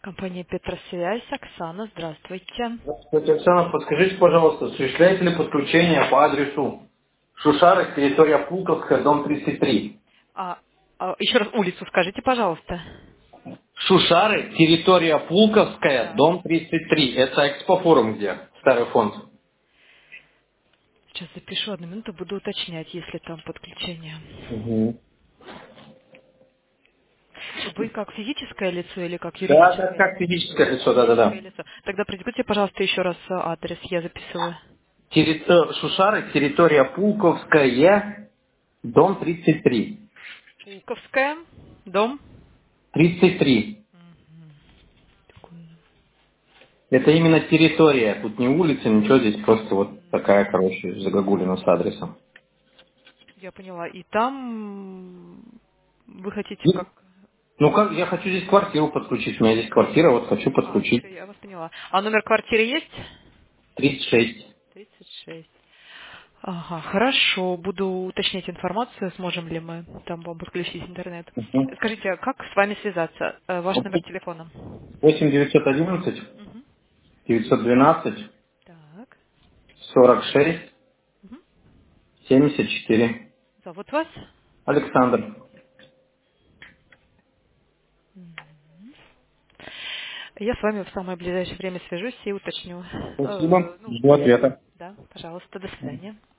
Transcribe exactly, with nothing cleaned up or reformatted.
Компания Петросвязь, Оксана, здравствуйте. Здравствуйте, Оксана, подскажите, пожалуйста, осуществляете ли подключение по адресу Шушары, территория Пулковская, дом тридцать три? А, а, еще раз улицу скажите, пожалуйста. Шушары, территория Пулковская, Да. дом тридцать три. Это экспофорум где? Старый фонд. Сейчас запишу одну минуту, буду уточнять, если там подключение. Мгм. Вы как физическое лицо или как Да, да, юридическое как лицо? физическое лицо, Физическое да-да-да. лицо. Тогда продиктуйте, пожалуйста, еще раз э, адрес, я записываю. Терри- э, Шушары, территория Пулковская, дом тридцать три. Пулковская, дом. тридцать три. Мгм. Секунду. Это именно территория, тут не улица, ничего, здесь просто вот такая, короче, загогулина с адресом. Я поняла. И там вы хотите Ну, как... Ну как, я хочу здесь квартиру подключить. У меня здесь квартира, вот хочу А, подключить. все, я вас поняла. А номер квартиры есть? тридцать шесть. тридцать шесть. Ага, хорошо. Буду уточнять информацию, сможем ли мы там вам подключить интернет. Угу. Скажите, а как с вами связаться? Э, Ваш номер телефона? восемь девятьсот одиннадцать Мгм. девятьсот двенадцать Так. сорок шесть Мгм. семьдесят четыре. Зовут вас? Александр. Мгм. Я с вами в самое ближайшее время свяжусь и уточню. Спасибо. Э, ну, Жду ответа. да, пожалуйста, до свидания.